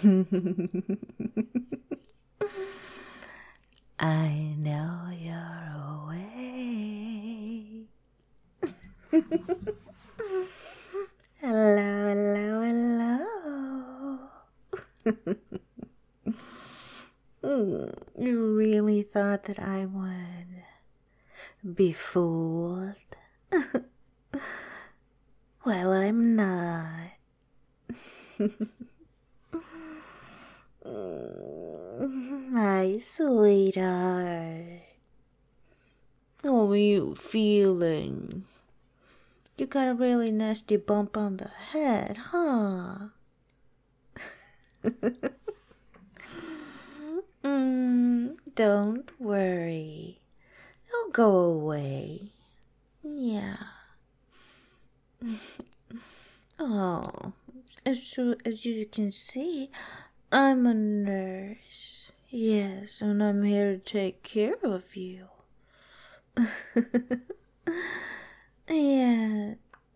I know you're away. Hello, hello, hello. You really thought that I would be fooled? Well, I'm not. Hi, sweetheart. How are you feeling? You got a really nasty bump on the head, huh? Don't worry. It'll go away. Yeah. Oh, as you can see, I'm a nurse. Yes, and I'm here to take care of you. Yeah.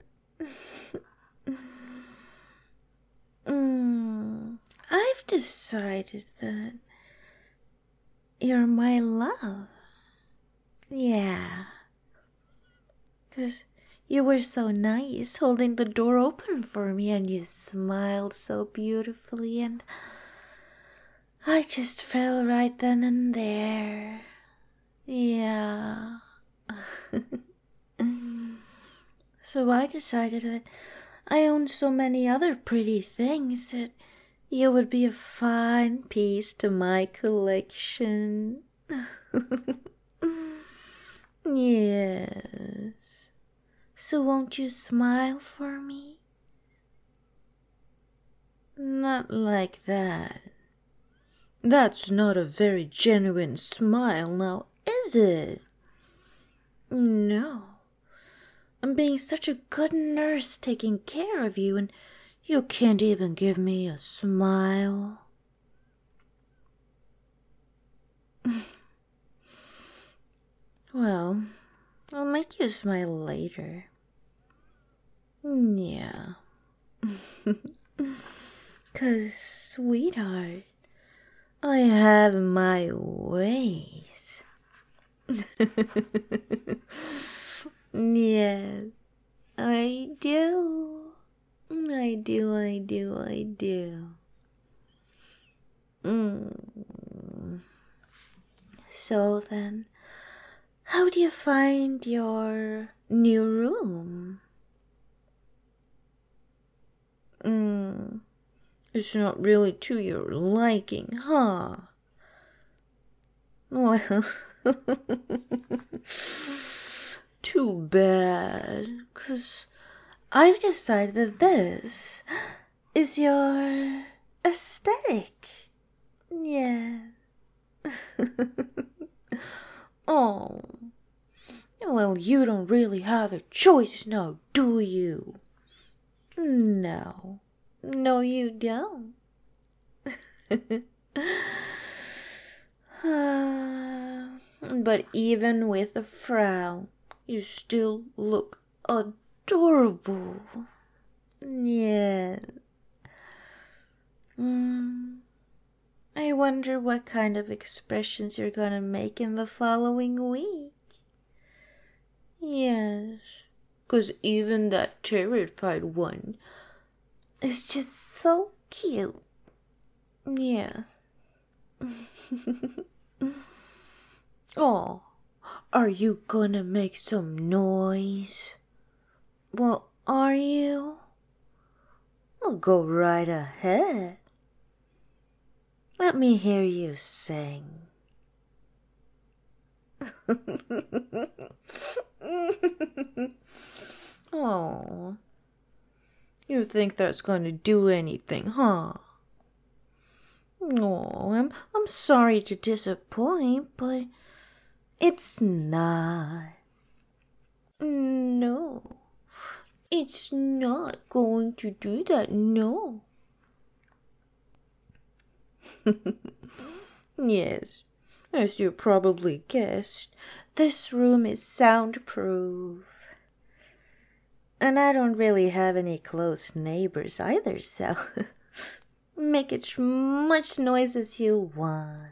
I've decided that you're my love. Yeah. 'Cause you were so nice holding the door open for me, and you smiled so beautifully, and I just fell right then and there. Yeah. So I decided that I own so many other pretty things that you would be a fine piece to my collection. Yes. So won't you smile for me? Not like that. That's not a very genuine smile now, is it? No. I'm being such a good nurse taking care of you, and you can't even give me a smile. Well, I'll make you smile later. Yeah. 'Cause, sweetheart, I have my ways. Yes, I do. I do. So then, how do you find your new room? It's not really to your liking, huh? Well, too bad, 'cause I've decided that this is your aesthetic. Yeah. Oh, well, you don't really have a choice now, do you? No, you don't. But even with a frown, you still look adorable. Yeah. I wonder what kind of expressions you're gonna make in the following week. Yes, 'cause even that terrified one is just so cute. Yes. Oh, are you gonna make some noise? Well, are you? Well, go right ahead. Let me hear you sing. Oh, you think that's going to do anything, huh? Oh, I'm sorry to disappoint, but it's not. No, it's not going to do that, no. Yes, as you probably guessed, this room is soundproof. And I don't really have any close neighbors either, so make as much noise as you want.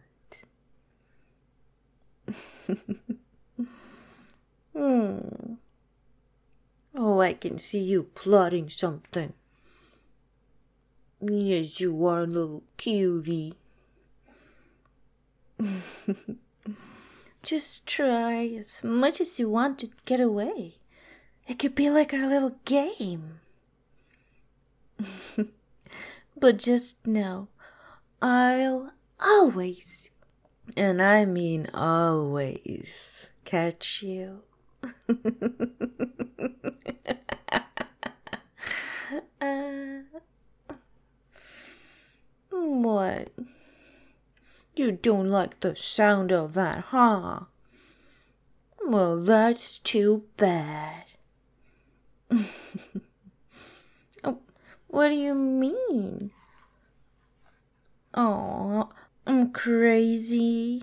Oh, I can see you plotting something. Yes, you are a little cutie. Just try as much as you want to get away. It could be like our little game. But just know, I'll always, and I mean always, catch you. What? You don't like the sound of that, huh? Well, that's too bad. Oh, what do you mean? Oh, I'm crazy.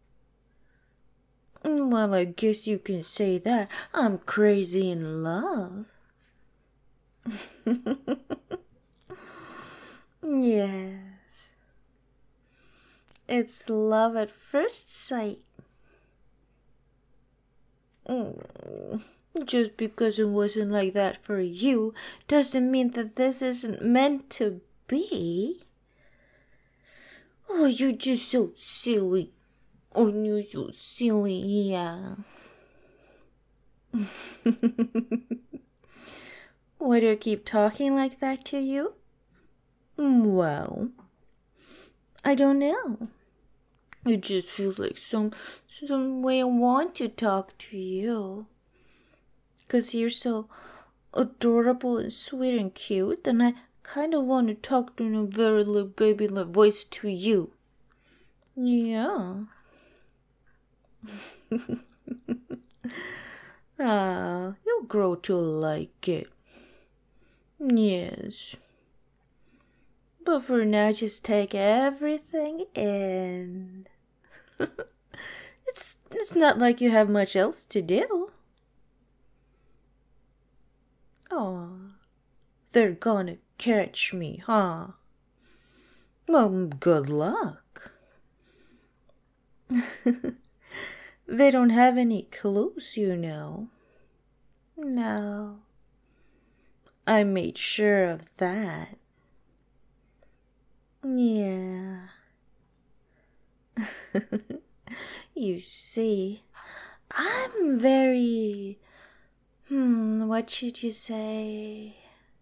Well, I guess you can say that. I'm crazy in love. Yes. It's love at first sight. Just because it wasn't like that for you doesn't mean that this isn't meant to be. Oh, you're just so silly. Oh, you're so silly, yeah. Why do I keep talking like that to you? Well, I don't know. It just feels like some way I want to talk to you. 'Cause you're so adorable and sweet and cute, and I kind of want to talk in a very little baby-like voice to you. Yeah. You'll grow to like it. Yes. But for now, just take everything in. It's not like you have much else to do. Oh, they're gonna catch me, huh? Well, good luck. They don't have any clues, you know. No. I made sure of that. Yeah. You see, I'm very, what should you say?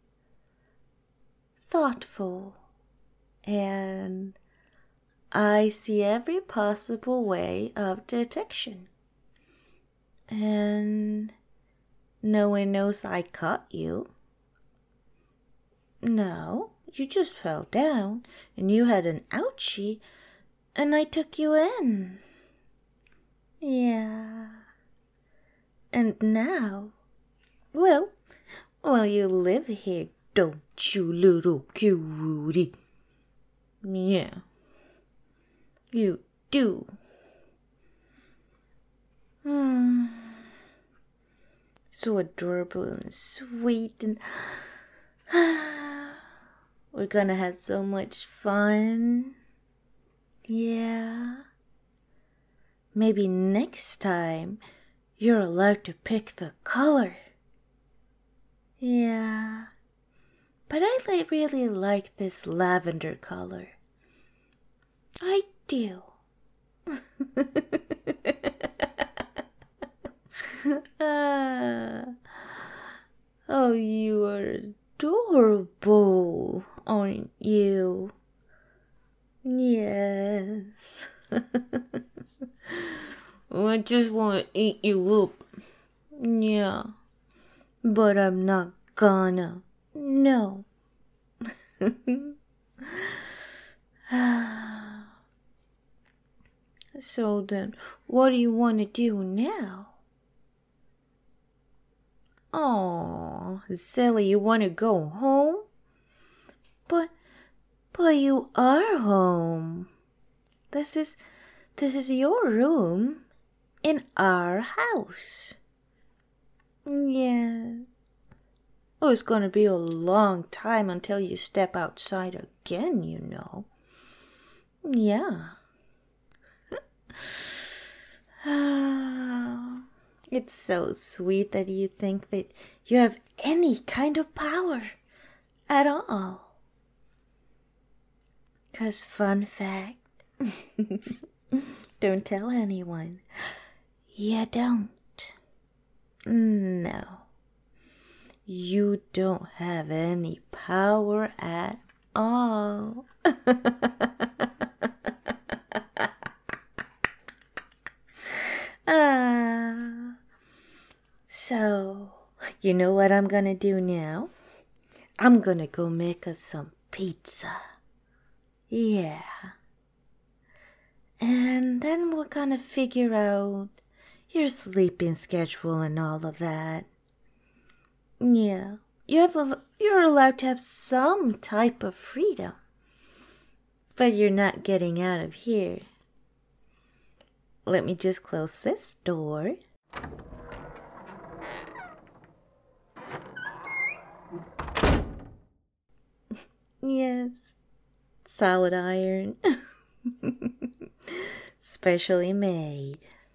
Thoughtful. And I see every possible way of detection. And no one knows I caught you. No, you just fell down and you had an ouchie and I took you in. Yeah. And now, well, you live here, don't you, little cutie? Yeah, you do. So adorable and sweet, and we're gonna have so much fun. Yeah. Maybe next time you're allowed to pick the color. Yeah. But I really like this lavender color. I do. Oh, you are adorable, aren't you? Yes. I just want to eat you up. Yeah. But I'm not gonna. No. So then, what do you want to do now? Oh, silly, you want to go home? But you are home. This is your room in our house. Yeah. Oh, it's going to be a long time until you step outside again, you know. Yeah. It's so sweet that you think that you have any kind of power at all. 'Cause fun fact, don't tell anyone. You don't. No. You don't have any power at all. So, you know what I'm gonna do now? I'm gonna go make us some pizza. Yeah. And then we're gonna figure out your sleeping schedule and all of that. Yeah. You're allowed to have some type of freedom. But you're not getting out of here. Let me just close this door. Yes. Solid iron. Specially made.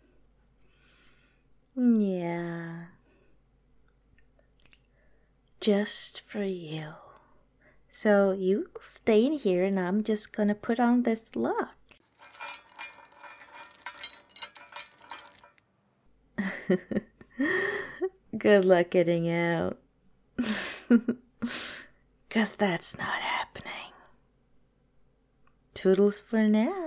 Yeah. Just for you. So you stay in here and I'm just gonna put on this lock. Good luck getting out. 'Cause that's not happening. Toodles for now.